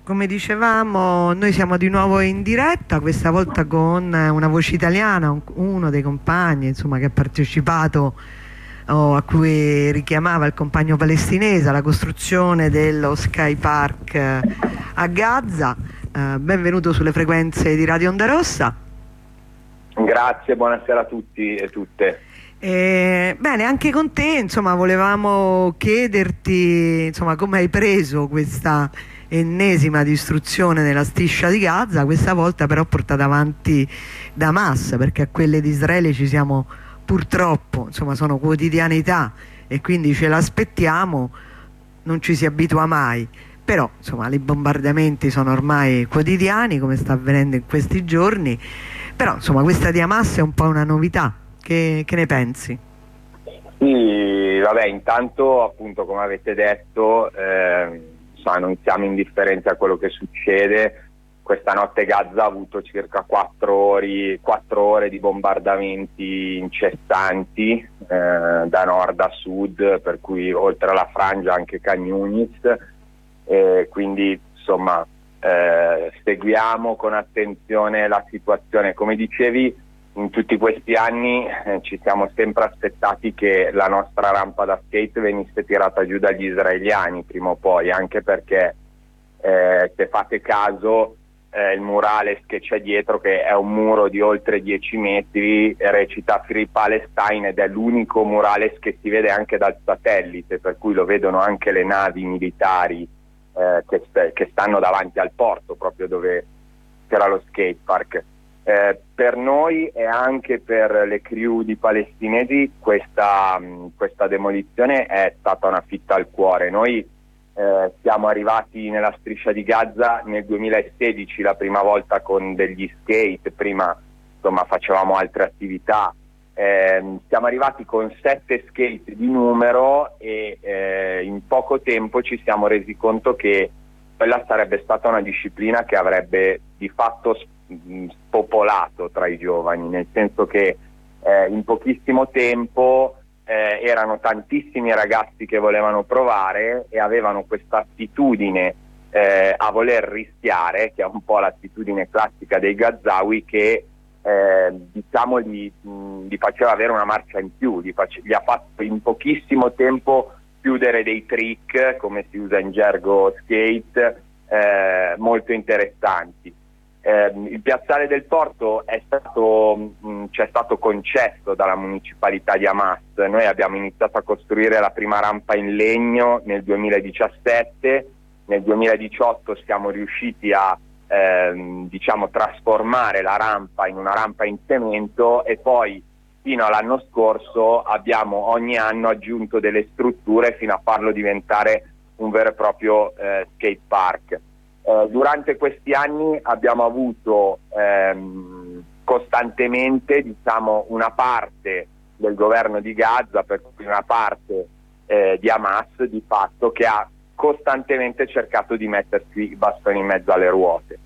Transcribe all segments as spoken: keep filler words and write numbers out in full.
come dicevamo, noi siamo di nuovo in diretta, questa volta con una voce italiana, un- uno dei compagni, insomma, che ha partecipato o a cui richiamava il compagno palestinese alla costruzione dello Sky Park eh, a Gaza. Eh, benvenuto sulle frequenze di Radio Onda Rossa. Grazie, buonasera a tutti e tutte. Eh, bene, anche con te, insomma, volevamo chiederti, insomma, come hai preso questa ennesima distruzione nella striscia di Gaza, questa volta però portata avanti da Hamas, perché a quelle di Israele ci siamo purtroppo, insomma, sono quotidianità e quindi ce l'aspettiamo, non ci si abitua mai, però insomma i bombardamenti sono ormai quotidiani, come sta avvenendo in questi giorni, però insomma questa di Hamas è un po' una novità. Che, che ne pensi? Sì, vabbè, intanto appunto come avete detto eh, insomma, non siamo indifferenti a quello che succede. Questa notte Gaza ha avuto circa quattro ore, quattro ore di bombardamenti incessanti eh, da nord a sud, per cui oltre alla Frangia anche Khan Yunis, eh, quindi insomma eh, seguiamo con attenzione la situazione. Come dicevi, in tutti questi anni eh, ci siamo sempre aspettati che la nostra rampa da skate venisse tirata giù dagli israeliani prima o poi, anche perché eh, se fate caso eh, il murales che c'è dietro, che è un muro di oltre dieci metri, recita Free Palestine ed è l'unico murales che si vede anche dal satellite, per cui lo vedono anche le navi militari eh, che, st- che stanno davanti al porto, proprio dove c'era lo skatepark. Eh, per noi e anche per le crew di palestinesi questa, mh, questa demolizione è stata una fitta al cuore. Noi eh, siamo arrivati nella striscia di Gaza nel duemilasedici la prima volta con degli skate, prima insomma facevamo altre attività. Eh, siamo arrivati con sette skate di numero e eh, in poco tempo ci siamo resi conto che quella sarebbe stata una disciplina che avrebbe di fatto spopolato tra i giovani, nel senso che eh, in pochissimo tempo eh, erano tantissimi ragazzi che volevano provare e avevano questa attitudine eh, a voler rischiare, che è un po' l'attitudine classica dei Gazawi, che eh, diciamo gli, mh, gli faceva avere una marcia in più, gli, face- gli ha fatto in pochissimo tempo chiudere dei trick, come si usa in gergo skate, eh, molto interessanti. Eh, il piazzale del porto è stato, mh, ci è stato concesso dalla municipalità di Hamas. Noi abbiamo iniziato a costruire la prima rampa in legno nel duemiladiciassette, nel duemiladiciotto siamo riusciti a ehm, diciamo trasformare la rampa in una rampa in cemento e poi fino all'anno scorso abbiamo ogni anno aggiunto delle strutture fino a farlo diventare un vero e proprio eh, skate park. Eh, durante questi anni abbiamo avuto ehm, costantemente diciamo una parte del governo di Gaza, per cui una parte eh, di Hamas di fatto, che ha costantemente cercato di mettersi i bastoni in mezzo alle ruote,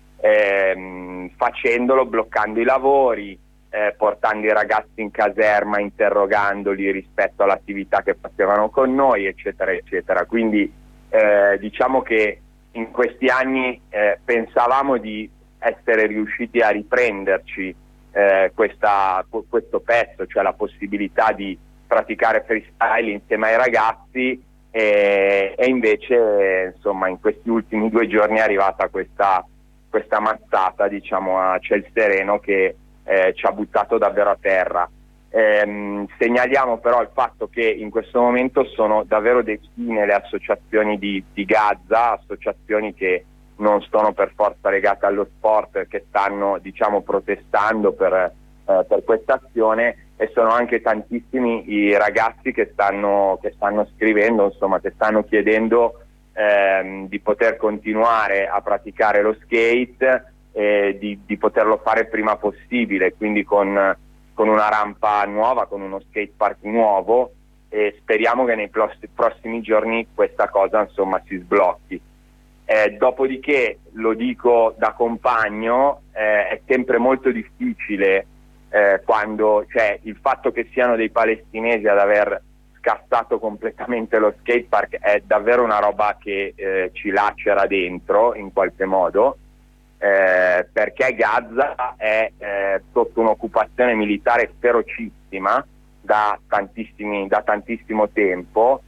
ehm, facendolo, bloccando i lavori, eh, portando i ragazzi in caserma, interrogandoli rispetto all'attività che facevano con noi, eccetera eccetera. Quindi eh, diciamo che in questi anni eh, pensavamo di essere riusciti a riprenderci eh, questa, questo pezzo, cioè la possibilità di praticare freestyle insieme ai ragazzi, e, e invece insomma in questi ultimi due giorni è arrivata questa, questa mazzata, diciamo, a ciel sereno che eh, ci ha buttato davvero a terra. Eh, segnaliamo però il fatto che in questo momento sono davvero decine le associazioni di, di Gaza, associazioni che non sono per forza legate allo sport, che stanno diciamo protestando per, eh, per questa azione, e sono anche tantissimi i ragazzi che stanno, che stanno scrivendo, insomma, che stanno chiedendo ehm, di poter continuare a praticare lo skate e di, di poterlo fare il prima possibile, quindi con con una rampa nuova, con uno skate park nuovo, e speriamo che nei prossimi giorni questa cosa insomma si sblocchi. Eh, dopodiché, lo dico da compagno, eh, è sempre molto difficile eh, quando, cioè, il fatto che siano dei palestinesi ad aver scassato completamente lo skatepark, è davvero una roba che eh, ci lacera dentro in qualche modo, eh, perché Gaza è eh, sotto un'occupazione militare ferocissima da tantissimi, da tantissimo tempo,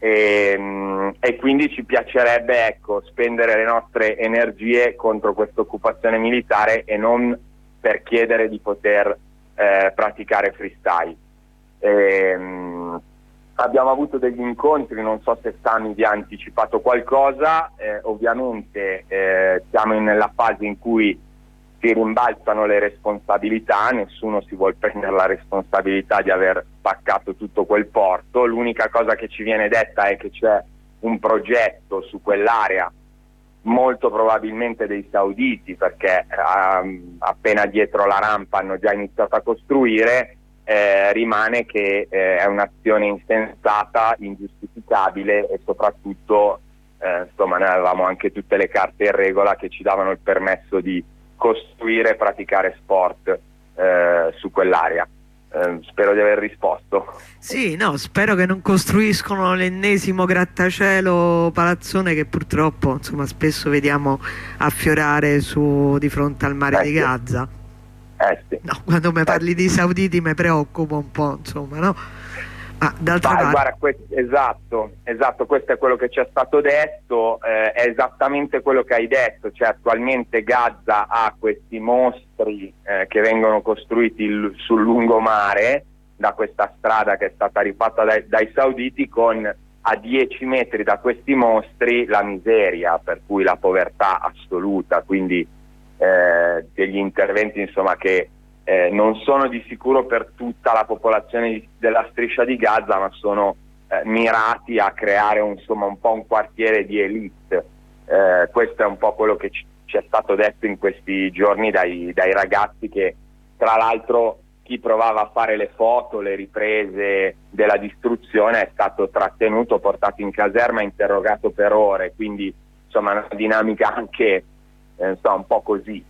e, e quindi ci piacerebbe, ecco, spendere le nostre energie contro questa occupazione militare e non per chiedere di poter eh, praticare freestyle. E, abbiamo avuto degli incontri, non so se Sami vi ha anticipato qualcosa, eh, ovviamente eh, siamo in- nella fase in cui si rimbalzano le responsabilità, nessuno si vuole prendere la responsabilità di aver spaccato tutto quel porto, l'unica cosa che ci viene detta è che c'è un progetto su quell'area, molto probabilmente dei sauditi, perché ehm, appena dietro la rampa hanno già iniziato a costruire. Eh, rimane che eh, è un'azione insensata, ingiustificabile e soprattutto eh, insomma noi avevamo anche tutte le carte in regola che ci davano il permesso di costruire e praticare sport eh, su quell'area. Eh, spero di aver risposto. Sì, no, spero che non costruiscono l'ennesimo grattacielo palazzone che purtroppo insomma spesso vediamo affiorare su di fronte al mare Eh, di sì. Gaza. Eh sì. No, quando mi parli di sauditi mi preoccupo un po', insomma, no? Ma d'altra Vai, parte... guarda, questo- esatto, esatto, questo è quello che ci è stato detto, eh, è esattamente quello che hai detto, cioè attualmente Gaza ha questi mostri eh, che vengono costruiti il- sul lungomare da questa strada che è stata rifatta dai, dai sauditi, con a dieci metri da questi mostri la miseria, per cui la povertà assoluta, quindi eh, degli interventi insomma che eh, non sono di sicuro per tutta la popolazione di- della striscia di Gaza, ma sono eh, mirati a creare un, insomma un po' un quartiere di elite. Eh, questo è un po' quello che ci, ci è stato detto in questi giorni dai, dai ragazzi, che tra l'altro chi provava a fare le foto, le riprese della distruzione è stato trattenuto, portato in caserma, interrogato per ore, quindi insomma una dinamica anche eh, insomma, un po' così.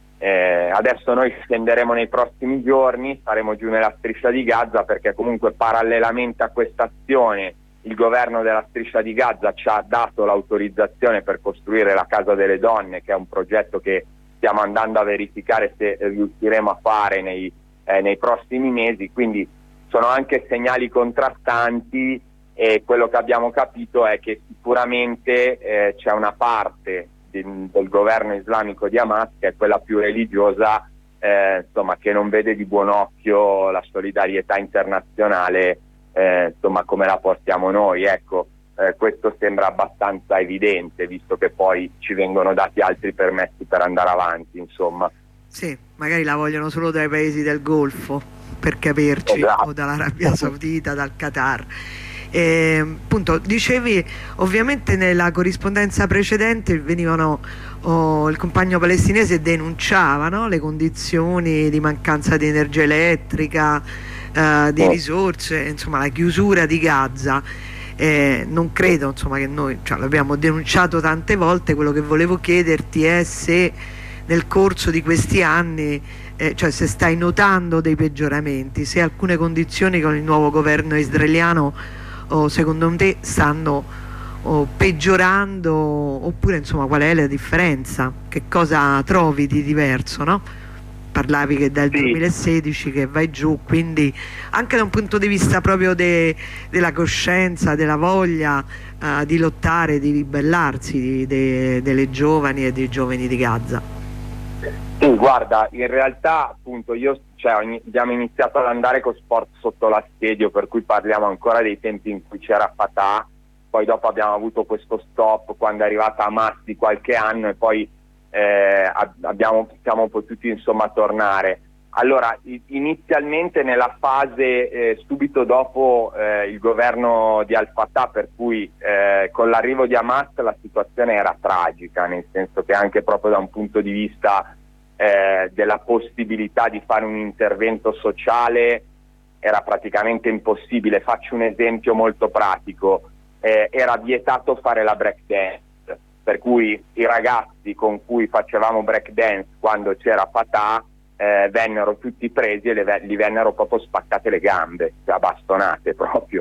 Eh, adesso noi scenderemo nei prossimi giorni, saremo giù nella striscia di Gaza, perché comunque parallelamente a questa azione il governo della striscia di Gaza ci ha dato l'autorizzazione per costruire la Casa delle Donne, che è un progetto che stiamo andando a verificare se riusciremo a fare nei, eh, nei prossimi mesi, quindi sono anche segnali contrastanti, e quello che abbiamo capito è che sicuramente eh, c'è una parte di- del governo islamico di Hamas, che è quella più religiosa, eh, insomma, che non vede di buon occhio la solidarietà internazionale, eh, insomma, come la portiamo noi. Ecco, eh, questo sembra abbastanza evidente, visto che poi ci vengono dati altri permessi per andare avanti, insomma. Sì, magari la vogliono solo dai paesi del Golfo, per capirci, Esatto. o dall'Arabia Saudita, dal Qatar. E, appunto, dicevi, ovviamente nella corrispondenza precedente venivano, oh, il compagno palestinese denunciava, no, le condizioni di mancanza di energia elettrica, eh, di Oh. risorse, insomma la chiusura di Gaza. Eh, non credo insomma che noi, cioè, l'abbiamo denunciato tante volte. Quello che volevo chiederti è se nel corso di questi anni, eh, cioè se stai notando dei peggioramenti, se alcune condizioni con il nuovo governo israeliano, o secondo te stanno o peggiorando, oppure insomma qual è la differenza, che cosa trovi di diverso, no? Parlavi che dal Sì. duemilasedici che vai giù, quindi anche da un punto di vista proprio de- della coscienza, della voglia eh, di lottare, di ribellarsi di- de- delle giovani e dei giovani di Gaza. Sì, guarda, in realtà appunto io, cioè, ogni- abbiamo iniziato ad andare con sport sotto l'assedio, per cui parliamo ancora dei tempi in cui c'era Fatah, poi dopo abbiamo avuto questo stop quando è arrivata Hamas di qualche anno, e poi eh, ab- abbiamo, siamo potuti insomma tornare. Allora, i- inizialmente nella fase eh, subito dopo eh, il governo di Al-Fatah, per cui eh, con l'arrivo di Hamas la situazione era tragica, nel senso che anche proprio da un punto di vista eh, della possibilità di fare un intervento sociale era praticamente impossibile. Faccio un esempio molto pratico: eh, era vietato fare la break dance, per cui i ragazzi con cui facevamo break dance quando c'era Fatah eh, vennero tutti presi e le ve- gli vennero proprio spaccate le gambe, cioè bastonate proprio.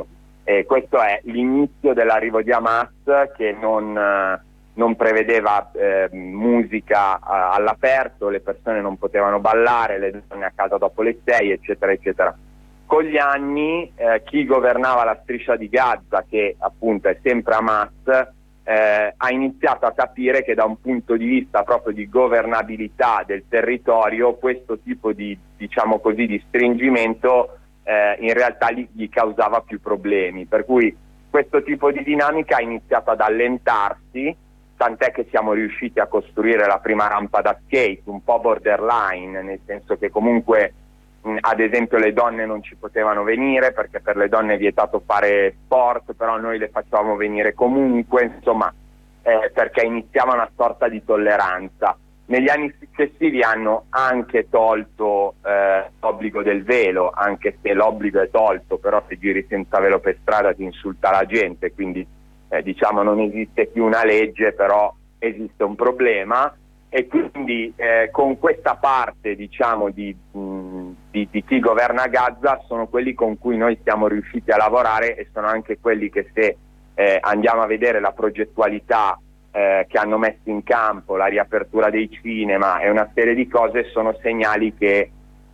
E questo è l'inizio dell'arrivo di Hamas, che non, eh, non prevedeva eh, musica a, all'aperto, le persone non potevano ballare, le donne a casa dopo le sei, eccetera, eccetera. Con gli anni eh, chi governava la striscia di Gaza, che appunto è sempre Hamas, eh, ha iniziato a capire che da un punto di vista proprio di governabilità del territorio questo tipo di, diciamo così, di stringimento eh, in realtà gli, gli causava più problemi, per cui questo tipo di dinamica ha iniziato ad allentarsi, tant'è che siamo riusciti a costruire la prima rampa da skate, un po' borderline, nel senso che comunque ad esempio le donne non ci potevano venire perché per le donne è vietato fare sport, però noi le facevamo venire comunque, insomma, eh, perché iniziava una sorta di tolleranza. Negli anni successivi hanno anche tolto eh, l'obbligo del velo, anche se l'obbligo è tolto, però se giri senza velo per strada ti insulta la gente, quindi eh, diciamo non esiste più una legge, però esiste un problema. E quindi eh, con questa parte, diciamo, di, mh, di, di chi governa Gaza sono quelli con cui noi siamo riusciti a lavorare, e sono anche quelli che, se eh, andiamo a vedere la progettualità eh, che hanno messo in campo, la riapertura dei cinema e una serie di cose, sono segnali che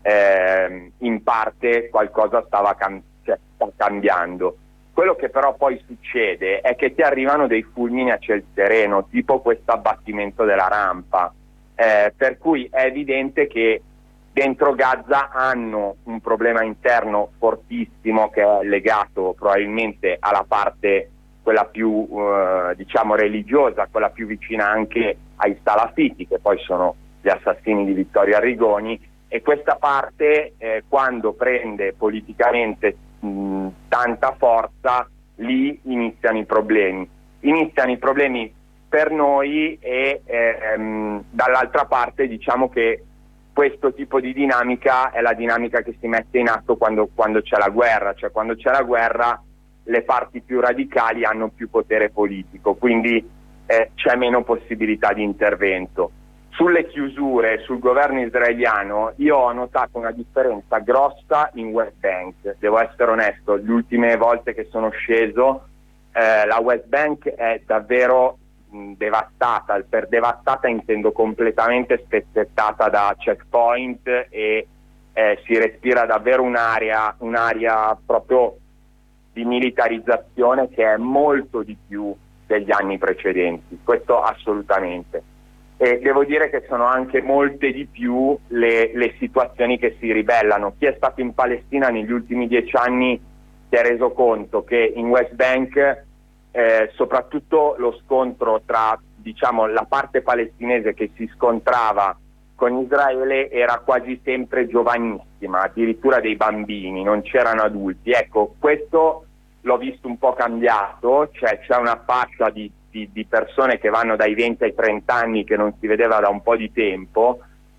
eh, in parte qualcosa stava cam- cioè, sta cambiando. Quello che però poi succede è che ti arrivano dei fulmini a ciel sereno, tipo questo abbattimento della rampa, eh, per cui è evidente che dentro Gaza hanno un problema interno fortissimo che è legato probabilmente alla parte quella più eh, diciamo religiosa, quella più vicina anche ai salafiti, che poi sono gli assassini di Vittorio Arrigoni, e questa parte eh, quando prende politicamente mh, tanta forza, lì iniziano i problemi. Iniziano i problemi per noi e ehm, dall'altra parte diciamo che questo tipo di dinamica è la dinamica che si mette in atto quando, quando c'è la guerra, cioè quando c'è la guerra le parti più radicali hanno più potere politico, quindi eh, c'è meno possibilità di intervento. Sulle chiusure, sul governo israeliano, io ho notato una differenza grossa in West Bank, devo essere onesto, le ultime volte che sono sceso eh, la West Bank è davvero mh, devastata, per devastata intendo completamente spezzettata da checkpoint e eh, si respira davvero un'area, un'area proprio di militarizzazione che è molto di più degli anni precedenti, questo assolutamente. E devo dire che sono anche molte di più le, le situazioni che si ribellano. Chi è stato in Palestina negli ultimi dieci anni si è reso conto che in West Bank eh, soprattutto lo scontro tra, diciamo, la parte palestinese che si scontrava con Israele era quasi sempre giovanissima, addirittura dei bambini, non c'erano adulti. Ecco, questo l'ho visto un po' cambiato, cioè c'è una fascia di Di, di persone che vanno dai venti ai trenta anni che non si vedeva da un po' di tempo,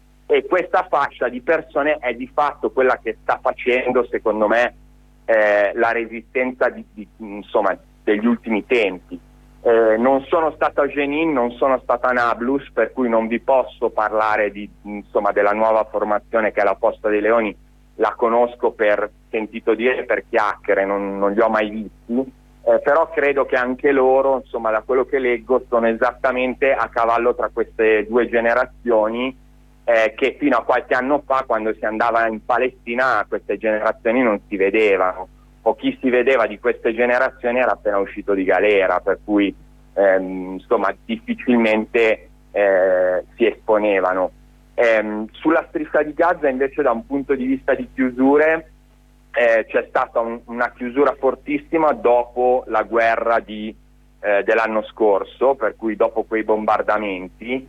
e questa fascia di persone è di fatto quella che sta facendo, secondo me, eh, la resistenza di, di, insomma, degli ultimi tempi. Eh, non sono stato a Jenin, non sono stato a Nablus, per cui non vi posso parlare di, insomma, della nuova formazione che è la Posta dei Leoni, la conosco per sentito dire, per chiacchiere, non, non li ho mai visti. Eh, però credo che anche loro, insomma, da quello che leggo, sono esattamente a cavallo tra queste due generazioni eh, che fino a qualche anno fa, quando si andava in Palestina, queste generazioni non si vedevano, o chi si vedeva di queste generazioni era appena uscito di galera, per cui ehm, insomma difficilmente eh, si esponevano. Ehm, sulla striscia di Gaza invece, da un punto di vista di chiusure, Eh, c'è stata un, una chiusura fortissima dopo la guerra di, eh, dell'anno scorso, per cui dopo quei bombardamenti.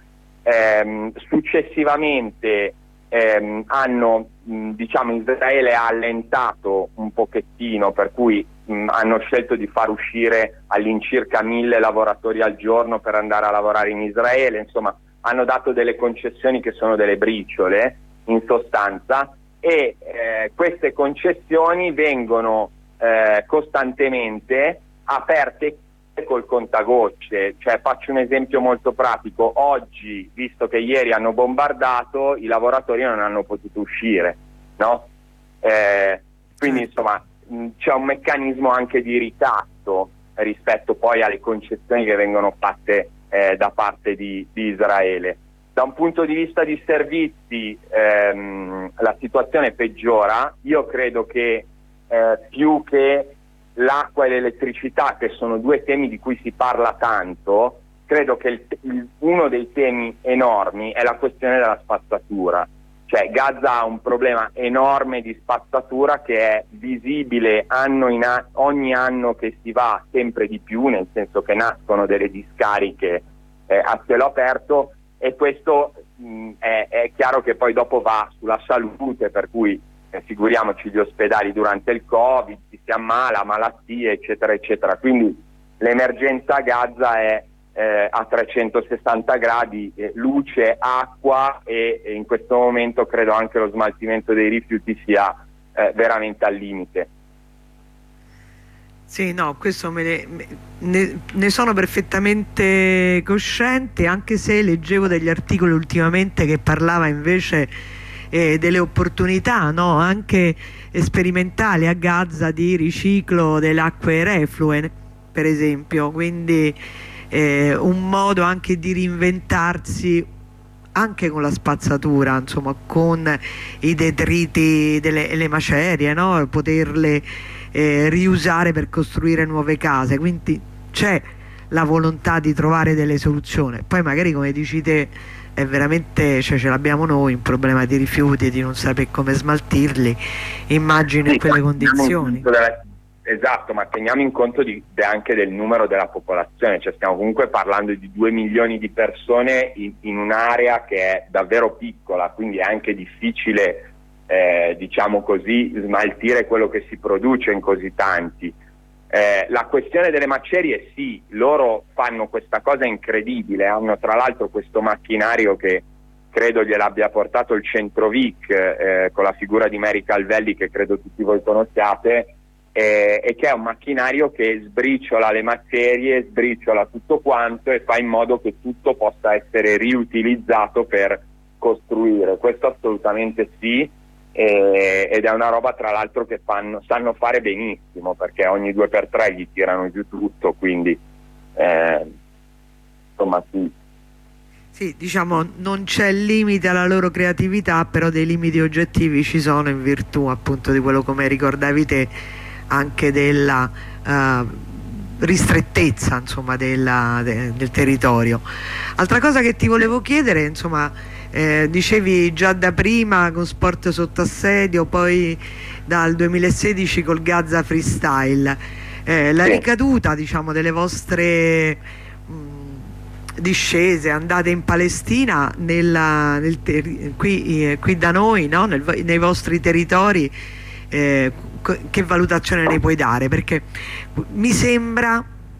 Ehm, successivamente ehm, hanno, mh, diciamo, Israele ha allentato un pochettino, per cui mh, hanno scelto di far uscire all'incirca mille lavoratori al giorno per andare a lavorare in Israele, insomma hanno dato delle concessioni che sono delle briciole in sostanza. E eh, queste concessioni vengono eh, costantemente aperte col contagocce. Cioè, faccio un esempio molto pratico: oggi, visto che ieri hanno bombardato, i lavoratori non hanno potuto uscire, no? Eh, quindi insomma c'è un meccanismo anche di ricatto rispetto poi alle concessioni che vengono fatte eh, da parte di, di Israele. Da un punto di vista di servizi ehm, la situazione peggiora. Io credo che eh, più che l'acqua e l'elettricità, che sono due temi di cui si parla tanto, credo che il, il, uno dei temi enormi è la questione della spazzatura. Cioè Gaza ha un problema enorme di spazzatura che è visibile anno in a- ogni anno che si va sempre di più, nel senso che nascono delle discariche eh, a cielo aperto, e questo mh, è, è chiaro che poi dopo va sulla salute, per cui eh, figuriamoci gli ospedali durante il Covid, si si ammala, malattie eccetera eccetera. Quindi l'emergenza a Gaza è eh, a trecentosessanta gradi, eh, luce, acqua e, e in questo momento credo anche lo smaltimento dei rifiuti sia eh, veramente al limite. Sì, no, questo me ne, ne, ne sono perfettamente cosciente, anche se leggevo degli articoli ultimamente che parlava invece eh, delle opportunità, no? Anche sperimentali a Gaza di riciclo delle acque reflue, per esempio, quindi eh, un modo anche di reinventarsi anche con la spazzatura, insomma, con i detriti delle le macerie, no? Poterle Eh, riusare per costruire nuove case. Quindi c'è la volontà di trovare delle soluzioni. Poi magari, come dici te, è veramente, cioè, ce l'abbiamo noi un problema di rifiuti e di non sapere come smaltirli, immagino in quelle condizioni. Esatto, ma teniamo in conto di, de anche del numero della popolazione, cioè stiamo comunque parlando di due milioni di persone in, in un'area che è davvero piccola, quindi è anche difficile Eh, diciamo così, smaltire quello che si produce in così tanti. Eh, la questione delle macerie, sì, loro fanno questa cosa incredibile, hanno tra l'altro questo macchinario che credo gliel'abbia portato il Centrovic eh, con la figura di Mary Calvelli, che credo tutti voi conosciate, eh, e che è un macchinario che sbriciola le macerie, sbriciola tutto quanto e fa in modo che tutto possa essere riutilizzato per costruire. Questo assolutamente sì. E, ed è una roba tra l'altro che fanno, sanno fare benissimo, perché ogni due per tre gli tirano giù tutto, quindi eh, insomma sì. Sì, diciamo non c'è limite alla loro creatività, però dei limiti oggettivi ci sono in virtù appunto di quello, come ricordavi te, anche della uh, ristrettezza, insomma, della, de, del territorio. Altra cosa che ti volevo chiedere, insomma, Eh, dicevi già da prima con Sport sotto assedio, poi dal duemilasedici col Gaza Freestyle, eh, la ricaduta, diciamo, delle vostre mh, discese, andate in Palestina, nella, nel qui, eh, qui da noi, no? Nel, nei vostri territori, eh, che valutazione ne puoi dare? Perché mi sembra,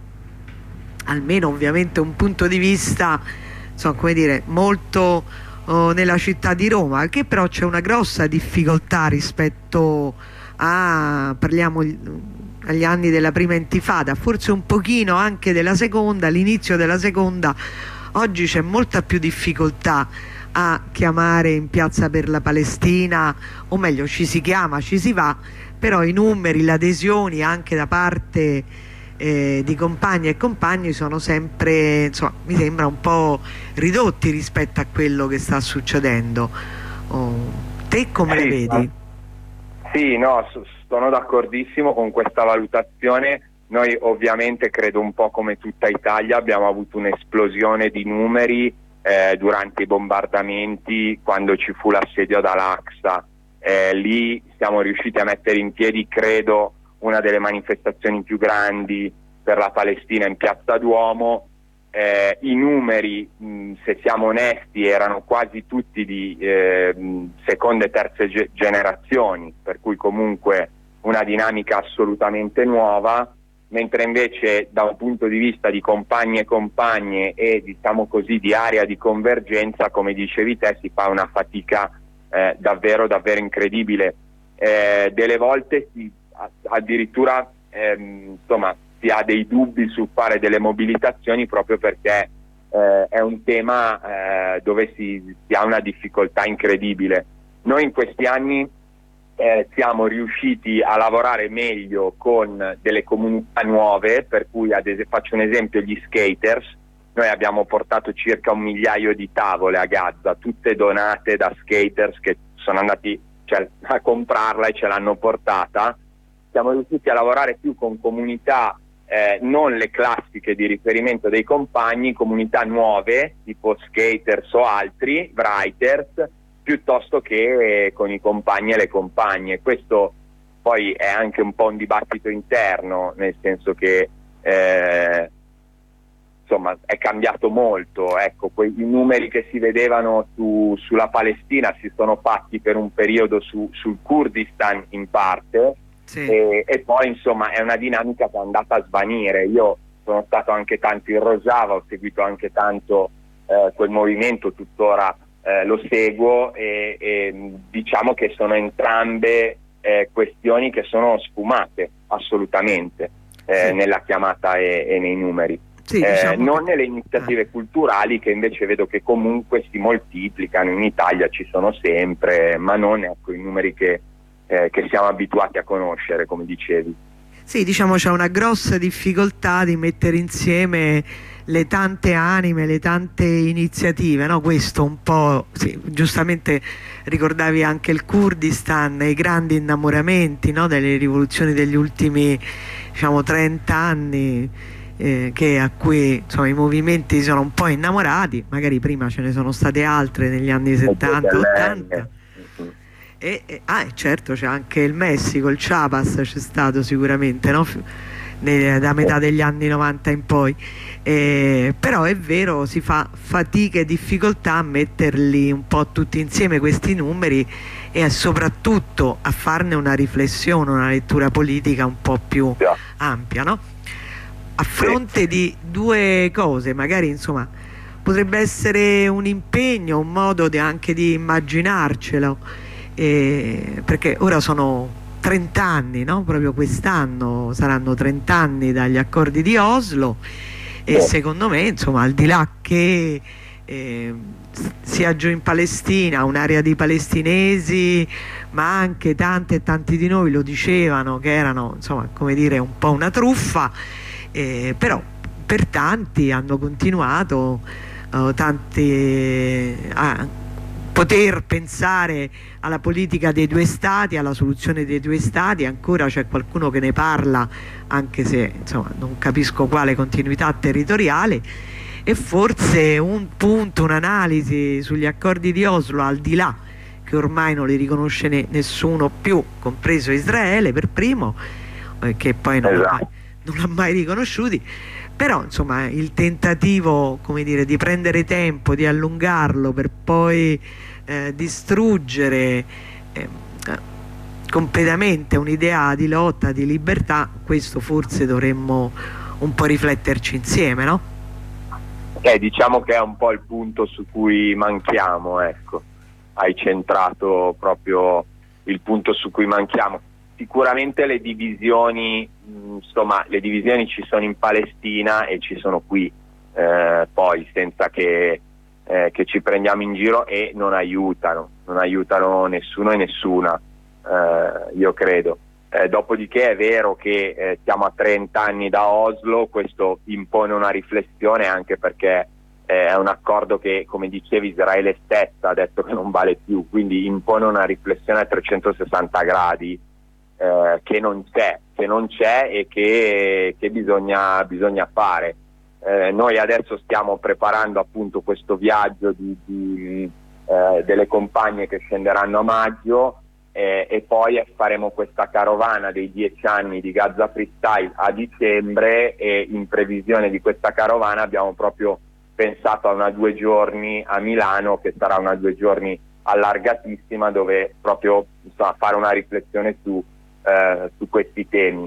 almeno ovviamente un punto di vista, insomma, come dire, molto Oh, nella città di Roma, che però c'è una grossa difficoltà rispetto a, parliamo agli anni della prima intifada, forse un pochino anche della seconda, all'inizio della seconda. Oggi c'è molta più difficoltà a chiamare in piazza per la Palestina, o meglio ci si chiama, ci si va, però i numeri, le adesioni anche da parte Eh, di compagni e compagni sono sempre, insomma, mi sembra un po' ridotti rispetto a quello che sta succedendo. Oh, te come sì, le vedi? Sì, no, sono d'accordissimo con questa valutazione. Noi ovviamente, credo un po' come tutta Italia, abbiamo avuto un'esplosione di numeri eh, durante i bombardamenti, quando ci fu l'assedio ad Al-Aqsa. Eh, lì siamo riusciti a mettere in piedi, credo, una delle manifestazioni più grandi per la Palestina in Piazza Duomo. Eh, i numeri, mh, se siamo onesti, erano quasi tutti di eh, seconde e terze ge generazioni, per cui comunque una dinamica assolutamente nuova, mentre invece da un punto di vista di compagni e compagne e, diciamo così, di area di convergenza, come dicevi te, si fa una fatica eh, davvero davvero incredibile. Eh, delle volte si addirittura ehm, insomma, si ha dei dubbi su fare delle mobilitazioni, proprio perché eh, è un tema eh, dove si, si ha una difficoltà incredibile. Noi in questi anni eh, siamo riusciti a lavorare meglio con delle comunità nuove, per cui ad esempio, faccio un esempio, gli skaters. Noi abbiamo portato circa un migliaio di tavole a Gaza, tutte donate da skaters che sono andati, cioè, a comprarla e ce l'hanno portata. Siamo riusciti a lavorare più con comunità, eh, non le classiche di riferimento dei compagni, comunità nuove, tipo skaters o altri, writers, piuttosto che con i compagni e le compagne. Questo poi è anche un po' un dibattito interno, nel senso che eh, insomma è cambiato molto, ecco, quei numeri che si vedevano su, sulla Palestina si sono fatti per un periodo su, sul Kurdistan in parte, sì. e, e poi insomma è una dinamica che è andata a svanire. Io sono stato anche tanto in Rojava, ho seguito anche tanto eh, quel movimento, tuttora eh, lo seguo, e, e diciamo che sono entrambe eh, questioni che sono sfumate assolutamente eh, sì. nella chiamata e, e nei numeri. Sì, diciamo eh, non che... nelle iniziative ah. culturali, che invece vedo che comunque si moltiplicano, in Italia ci sono sempre, ma non ecco i numeri che, eh, che siamo abituati a conoscere, come dicevi. Sì, diciamo c'è una grossa difficoltà di mettere insieme le tante anime, le tante iniziative, no? Questo un po', sì, giustamente ricordavi anche il Kurdistan, i grandi innamoramenti, no? Delle rivoluzioni degli ultimi, diciamo, trenta anni. Eh, che a cui insomma i movimenti si sono un po' innamorati, magari prima ce ne sono state altre negli anni settanta ottanta, e, e ah, certo c'è anche il Messico, il Chiapas c'è stato sicuramente, no? Ne, da metà degli anni novanta in poi, eh, però è vero, si fa fatica e difficoltà a metterli un po' tutti insieme questi numeri, e soprattutto a farne una riflessione, una lettura politica un po' più ampia, no? A fronte di due cose, magari insomma potrebbe essere un impegno, un modo di, anche di immaginarcelo, eh, perché ora sono trenta anni, no? Proprio quest'anno saranno trenta anni dagli accordi di Oslo, e secondo me insomma, al di là che eh, sia giù in Palestina un'area di palestinesi, ma anche tante e tanti di noi lo dicevano che erano insomma, come dire, un po' una truffa. Eh, però per tanti hanno continuato uh, tanti, a poter pensare alla politica dei due stati, alla soluzione dei due stati. Ancora c'è qualcuno che ne parla, anche se insomma, non capisco quale continuità territoriale, e forse un punto, un'analisi sugli accordi di Oslo, al di là che ormai non li riconosce ne, nessuno più, compreso Israele per primo, eh, che poi non esatto. non l'ha mai riconosciuti, però insomma il tentativo, come dire, di prendere tempo, di allungarlo per poi eh, distruggere eh, completamente un'idea di lotta, di libertà, questo forse dovremmo un po' rifletterci insieme, no? Eh, diciamo che è un po' il punto su cui manchiamo, ecco, hai centrato proprio il punto su cui manchiamo. Sicuramente le divisioni, insomma, le divisioni ci sono in Palestina e ci sono qui, eh, poi senza che, eh, che ci prendiamo in giro, e non aiutano, non aiutano nessuno e nessuna, eh, io credo. Eh, dopodiché è vero che eh, siamo a trenta anni da Oslo, questo impone una riflessione, anche perché eh, è un accordo che, come dicevi, Israele stessa ha detto che non vale più, quindi impone una riflessione a trecentosessanta gradi. Eh, che non c'è, che non c'è e che, che bisogna, bisogna fare. Eh, noi adesso stiamo preparando appunto questo viaggio di, di, eh, delle compagne che scenderanno a maggio, eh, e poi faremo questa carovana dei dieci anni di Gaza Freestyle a dicembre, e in previsione di questa carovana abbiamo proprio pensato a una due giorni a Milano, che sarà una due giorni allargatissima, dove proprio insomma, fare una riflessione su Eh, su questi temi.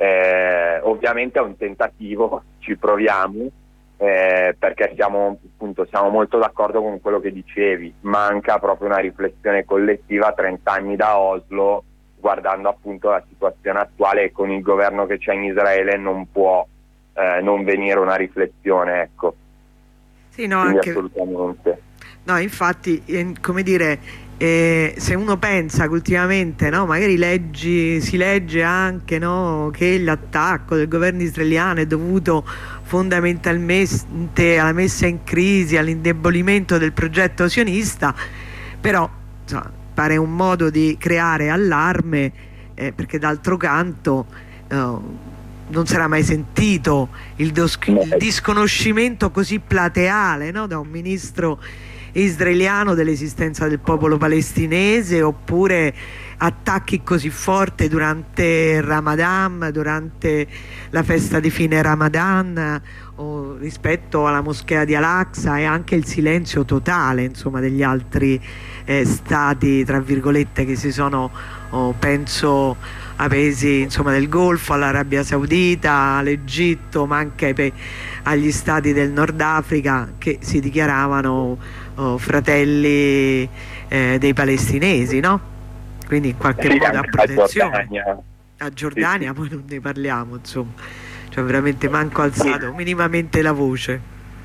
Eh, ovviamente è un tentativo, ci proviamo, eh, perché siamo, appunto, siamo molto d'accordo con quello che dicevi, manca proprio una riflessione collettiva a trenta anni da Oslo, guardando appunto la situazione attuale, e con il governo che c'è in Israele non può eh, non venire una riflessione, ecco. Sì, no, Quindi anche... assolutamente. No, infatti, eh, come dire, E se uno pensa che ultimamente, no, magari leggi, si legge anche, no, che l'attacco del governo israeliano è dovuto fondamentalmente alla messa in crisi, all'indebolimento del progetto sionista, però insomma, pare un modo di creare allarme, eh, perché d'altro canto eh, non si era mai sentito il, il disconoscimento così plateale, no, da un ministro israeliano dell'esistenza del popolo palestinese, oppure attacchi così forti durante il Ramadan, durante la festa di fine Ramadan, o rispetto alla moschea di Al-Aqsa, e anche il silenzio totale, insomma, degli altri eh, stati, tra virgolette, che si sono, oh, penso a paesi, insomma, del Golfo, all'Arabia Saudita, all'Egitto, ma anche ai, agli stati del Nord Africa, che si dichiaravano oh, fratelli eh, dei palestinesi, no? Quindi in qualche sì, modo a protezione. A Giordania, a Giordania sì, sì. Poi non ne parliamo, insomma, cioè veramente manco alzato sì. minimamente la voce.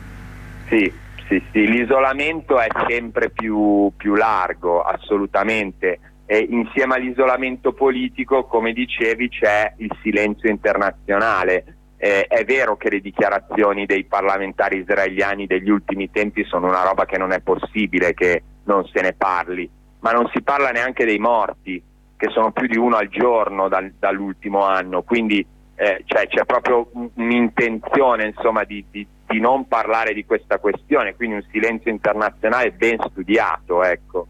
Sì, sì, sì, l'isolamento è sempre più, più largo, assolutamente. E insieme all'isolamento politico, come dicevi, c'è il silenzio internazionale. Eh, è vero che le dichiarazioni dei parlamentari israeliani degli ultimi tempi sono una roba che non è possibile che non se ne parli, ma non si parla neanche dei morti, che sono più di uno al giorno dal, dall'ultimo anno, quindi eh, cioè, c'è proprio un'intenzione, insomma, di, di, di non parlare di questa questione, quindi un silenzio internazionale ben studiato, ecco.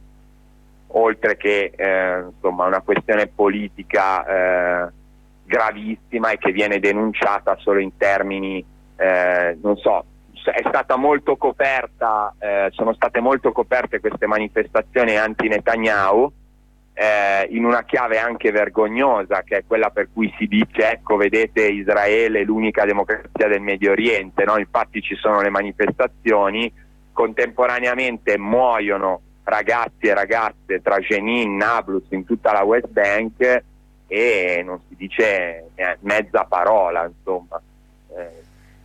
Oltre che eh, insomma una questione politica eh, gravissima e che viene denunciata solo in termini, eh, non so, è stata molto coperta, eh, sono state molto coperte queste manifestazioni anti-Netanyahu eh, in una chiave anche vergognosa, che è quella per cui si dice, ecco, vedete, Israele è l'unica democrazia del Medio Oriente, no? Infatti ci sono le manifestazioni, contemporaneamente muoiono ragazzi e ragazze tra Jenin, Nablus, in tutta la West Bank, e non si dice mezza parola, insomma. Eh,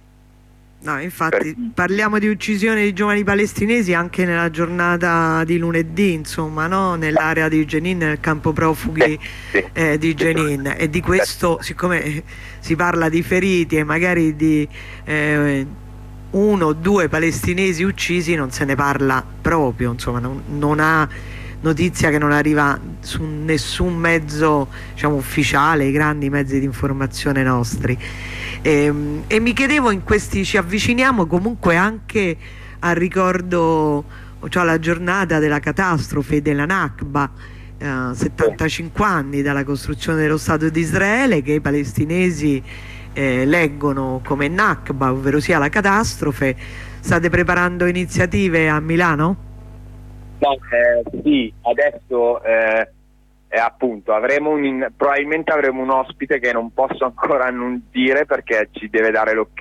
no, infatti per... parliamo di uccisione di giovani palestinesi anche nella giornata di lunedì, insomma, no? Nell'area di Jenin, nel campo profughi sì, eh, di Jenin, e di questo, siccome si parla di feriti e magari di eh, uno o due palestinesi uccisi, non se ne parla proprio, insomma, non, non ha notizia, che non arriva su nessun mezzo, diciamo, ufficiale, i grandi mezzi di informazione nostri. E, e mi chiedevo, in questi, ci avviciniamo comunque anche al ricordo, cioè alla giornata della catastrofe della Nakba, eh, settantacinque anni dalla costruzione dello Stato di Israele, che i palestinesi Eh, leggono come Nakba, ovvero sia la catastrofe. State preparando iniziative a Milano? No, eh, sì, adesso eh, eh, appunto avremo un in, probabilmente avremo un ospite che non posso ancora non dire perché ci deve dare l'ok,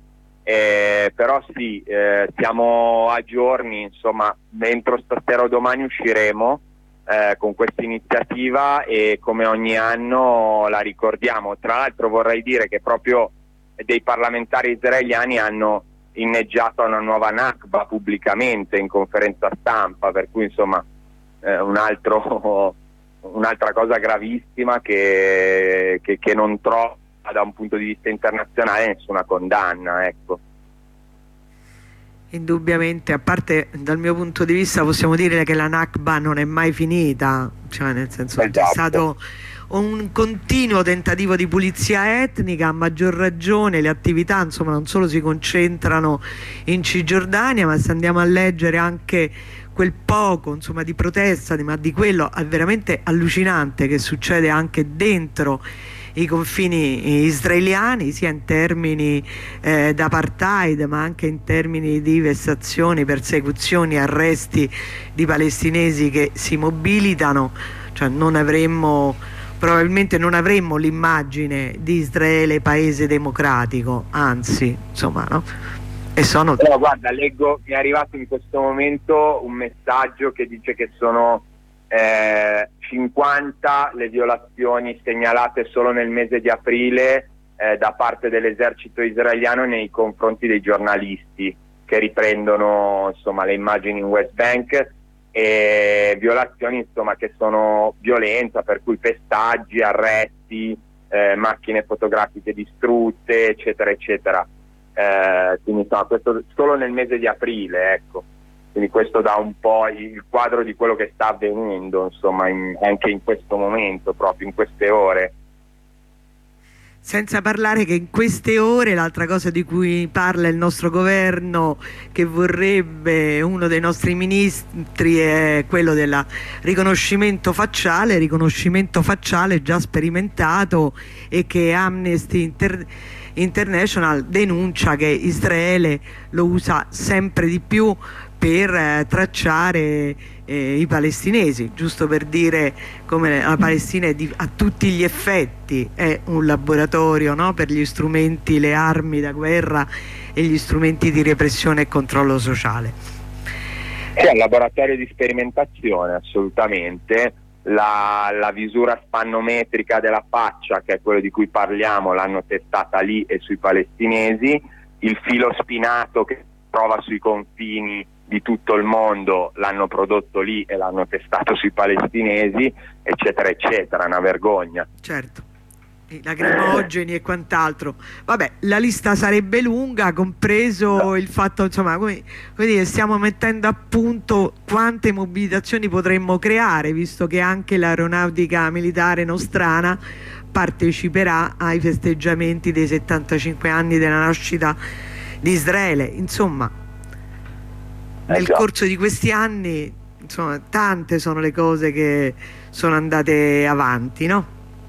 eh, però sì, eh, siamo a giorni, insomma, entro stasera o domani usciremo Eh, con questa iniziativa, e come ogni anno la ricordiamo. Tra l'altro vorrei dire che proprio dei parlamentari israeliani hanno inneggiato a una nuova Nakba pubblicamente in conferenza stampa, per cui insomma eh, un altro, un'altra cosa gravissima che, che, che non trova da un punto di vista internazionale nessuna condanna, ecco. Indubbiamente, a parte, dal mio punto di vista possiamo dire che la Nakba non è mai finita, cioè nel senso che c'è stato un continuo tentativo di pulizia etnica, a maggior ragione le attività, insomma, non solo si concentrano in Cisgiordania, ma se andiamo a leggere anche quel poco, insomma, di protesta, ma di quello è veramente allucinante che succede anche dentro i confini israeliani, sia in termini eh, d'apartheid, ma anche in termini di vessazioni, persecuzioni, arresti di palestinesi che si mobilitano. Cioè non avremmo, probabilmente non avremmo l'immagine di Israele paese democratico, anzi, insomma, no? E sono... Però guarda, leggo, mi è arrivato in questo momento un messaggio che dice che sono Eh, cinquanta le violazioni segnalate solo nel mese di aprile eh, da parte dell'esercito israeliano nei confronti dei giornalisti che riprendono, insomma, le immagini in West Bank. e violazioni insomma che sono violenza, per cui pestaggi, arresti, eh, macchine fotografiche distrutte, eccetera eccetera. Eh, quindi insomma, questo solo nel mese di aprile, ecco. Quindi questo dà un po' il quadro di quello che sta avvenendo, insomma, in, anche in questo momento, proprio in queste ore. Senza parlare che in queste ore l'altra cosa di cui parla il nostro governo, che vorrebbe uno dei nostri ministri, è quello del riconoscimento facciale, riconoscimento facciale già sperimentato, e che Amnesty Inter International denuncia che Israele lo usa sempre di più per eh, tracciare eh, i palestinesi, giusto per dire come la Palestina è di, a tutti gli effetti è un laboratorio, no? Per gli strumenti, le armi da guerra e gli strumenti di repressione e controllo sociale. È un laboratorio di sperimentazione, assolutamente. La, la visura spannometrica della faccia, che è quello di cui parliamo, l'hanno testata lì e sui palestinesi. Il filo spinato che si trova sui confini di tutto il mondo l'hanno prodotto lì e l'hanno testato sui palestinesi, eccetera eccetera. Una vergogna. Certo, i lacrimogeni e quant'altro. Vabbè, la lista sarebbe lunga, compreso no. il fatto, insomma, come, quindi stiamo mettendo a punto quante mobilitazioni potremmo creare, visto che anche l'aeronautica militare nostrana parteciperà ai festeggiamenti dei settantacinque anni della nascita di Israele. Insomma, nel corso di questi anni, insomma, tante sono le cose che sono andate avanti, no?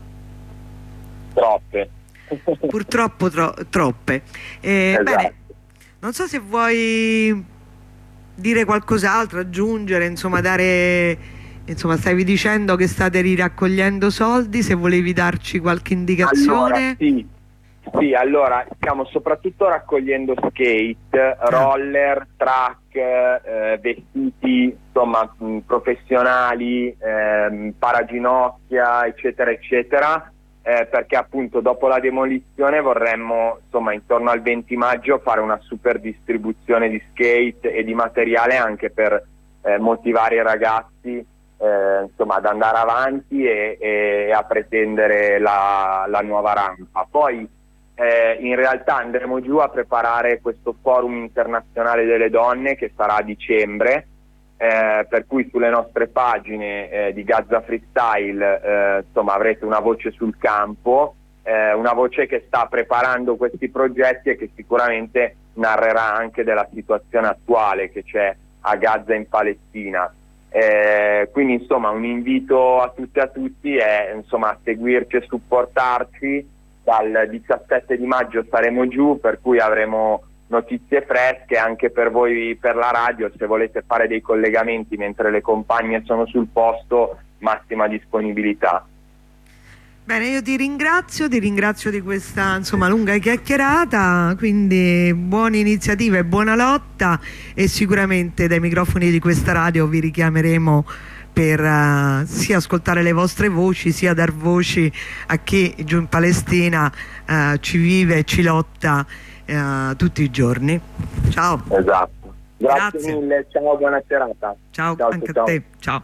Troppe. Purtroppo tro troppe. Eh, esatto. Bene, non so se vuoi dire qualcos'altro, aggiungere, insomma, dare, insomma, stavi dicendo che state riraccogliendo soldi, se volevi darci qualche indicazione. Allora, sì. Sì, allora stiamo soprattutto raccogliendo skate, roller, track, eh, vestiti insomma mh, professionali, eh, paraginocchia, eccetera eccetera, eh, perché appunto dopo la demolizione vorremmo insomma intorno al venti maggio fare una super distribuzione di skate e di materiale anche per eh, motivare i ragazzi eh, insomma ad andare avanti e, e a pretendere la, la nuova rampa. Poi Eh, in realtà andremo giù a preparare questo forum internazionale delle donne che sarà a dicembre, eh, per cui sulle nostre pagine eh, di Gaza Freestyle eh, insomma avrete una voce sul campo, eh, una voce che sta preparando questi progetti e che sicuramente narrerà anche della situazione attuale che c'è a Gaza in Palestina. Eh, quindi insomma un invito a tutte e a tutti è insomma a seguirci e supportarci. Dal diciassette di maggio saremo giù, per cui avremo notizie fresche anche per voi, per la radio. Se volete fare dei collegamenti mentre le compagne sono sul posto, massima disponibilità. Bene, io ti ringrazio, ti ringrazio di questa insomma lunga chiacchierata, quindi buone iniziative e buona lotta, e sicuramente dai microfoni di questa radio vi richiameremo per uh, sia ascoltare le vostre voci, sia dar voci a chi giù in Palestina uh, ci vive e ci lotta uh, tutti i giorni. Ciao. Esatto. Grazie, Grazie mille, ciao, buona serata. Ciao, ciao anche ciao. a te. Ciao.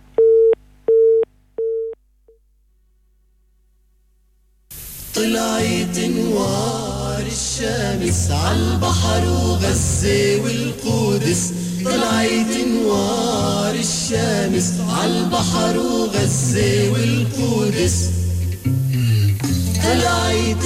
طلعت انوار الشمس عالبحر وغزة والقدس طلعت انوار الشمس عالبحر وغزة والقدس طلعت